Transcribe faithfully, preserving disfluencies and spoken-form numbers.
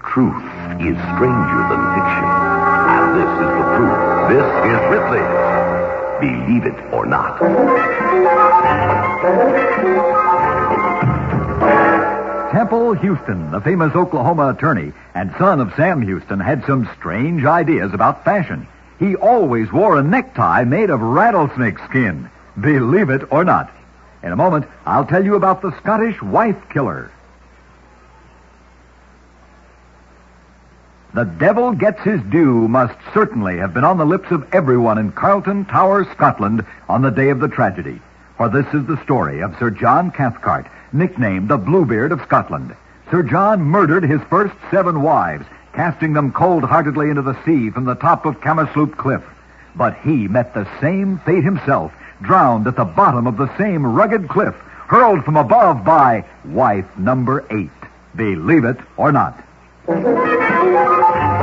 Truth is stranger than fiction. And this is the proof. This is Ripley's Believe It or Not. Temple Houston, the famous Oklahoma attorney and son of Sam Houston, had some strange ideas about fashion. He always wore a necktie made of rattlesnake skin. Believe it or not. In a moment, I'll tell you about the Scottish wife killer. The devil gets his due must certainly have been on the lips of everyone in Carlton Tower, Scotland, on the day of the tragedy. For this is the story of Sir John Cathcart, nicknamed the Bluebeard of Scotland. Sir John murdered his first seven wives, casting them cold-heartedly into the sea from the top of Camersloop Cliff. But he met the same fate himself, drowned at the bottom of the same rugged cliff, hurled from above by wife number eight. Believe it or not.